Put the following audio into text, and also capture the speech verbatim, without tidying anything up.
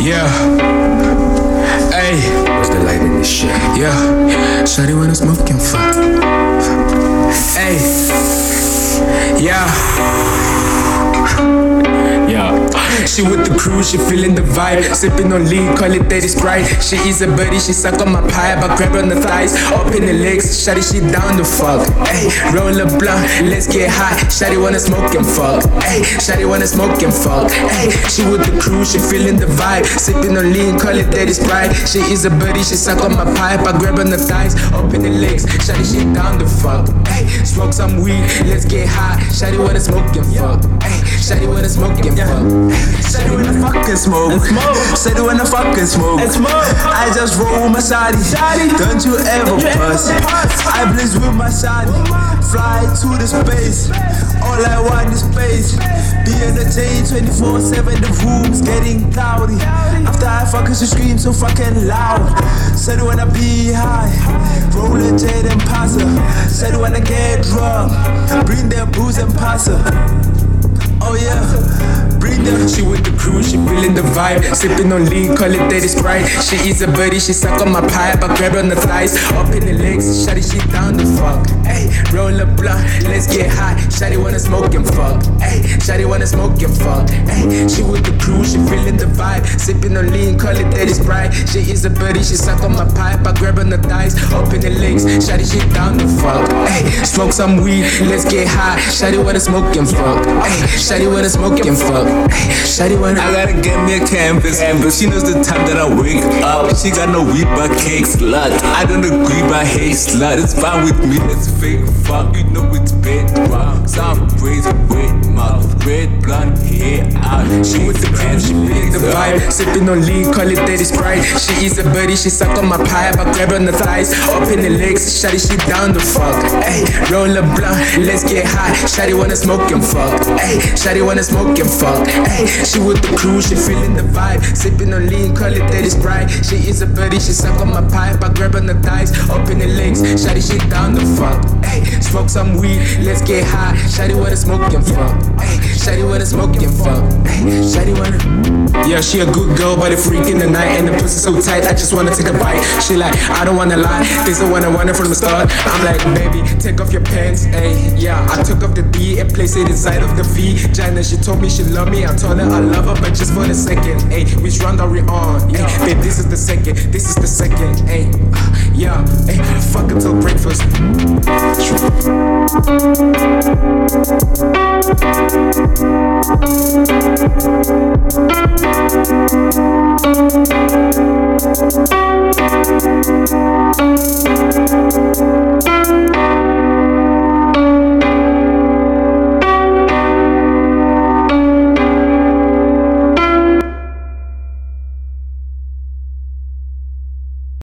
Yeah. Hey. What's the light in this shit? Yeah. Shawty wanna smoke and fuck. Hey. Yeah. Yeah. She with the crew, she feeling the vibe. Sipping on lean, call it Daddy Sprite. She is a buddy, she suck on my pie. I grab on the thighs, open the legs. Shawty, she down the fuck. Ay, roll a blunt, let's get high. Shawty wanna smoke and fuck. Ay, Shawty wanna smoke and fuck. Ay, she with the crew, she feeling the vibe. Sipping on lean, call it Daddy Sprite. She is a buddy, she suck on my pipe. I grab on the thighs, open the legs. Shawty, she down the fuck. Ay, smoke some weed, let's get high. Shawty wanna smoke and fuck. Ay, Shawty wanna smoke and fuck. Shawty wanna fucking smoke. Shawty wanna fucking smoke. I just roll with my shawty. Don't you ever pass. I blaze with my shawty. Fly to the space. All I want is space. Be in the J twenty-four seven. The room's getting cloudy. After I fuck her, she scream so fucking loud. Shawty wanna be high. Roll a jet and pass her. Shawty wanna get drunk. Bring their booze and pass her. Oh yeah, bring them. She with the crew, she feeling the vibe. Sipping on lean, call it Daddy Sprite. She is a buddy, she suck on my pipe. I grab on the thighs, up in the legs. Shawty, she down the fuck. Ay, roll a blunt, let's get high. Shawty wanna smoke and fuck. Ay, Shawty wanna smoke and fuck. Ay, she with the crew, she feeling the vibe. Sipping on lean, call it Daddy Sprite. She is a buddy, she suck on my pipe. I grab on the thighs, up in the legs. Shawty, she down the fuck. Ay, smoke some weed, let's get high. Shawty wanna smoke and fuck. Ay, Shawty wanna smoke and fuck. Shawty wanna. I gotta get me a canvas, but she knows the time that I wake up. She got no weed but cake slut. I don't agree but hate slut. It's fine with me, it's fake fuck. You know it's bedrock. Some crazy wet mouth, red blunt hair out. She with the crew, she feeling the vibe. Sipping on lean, call it Daddy Sprite. She is a buddy, she suck on my pipe. I grab on the thighs, up in the legs. Shawty, she down the fuck. Ay, roll a blunt, let's get high. Shawty wanna smoke and fuck. Ay, Shawty wanna smoke and fuck. Ay, she with the crew, she feeling the vibe. Sipping on lean, call it Daddy Sprite. She is a buddy, she suck on my pipe. I grab on the thighs, up in the legs. Shawty, she down the fuck. Ay, smoke some weed, let's get high. Shawty wanna smoke and fuck. Ay, Shawty wanna smoke and fuck. Ay, Shawty wanna. Yeah, she a good girl, but a freak in the night. And the pussy so tight, I just wanna take a bite. She like, I don't wanna lie, this is what I wanted from the start. I'm like, baby, take off your pants. Ay, yeah, I took off the D and placed it inside of the V. Jana, she told me she love me. I told her I love her, but just for the second. Ay, which round are we on? Ay, babe, this is the second. This is the second. Ay, uh, yeah. Ay, fuck until breakfast. Thank you.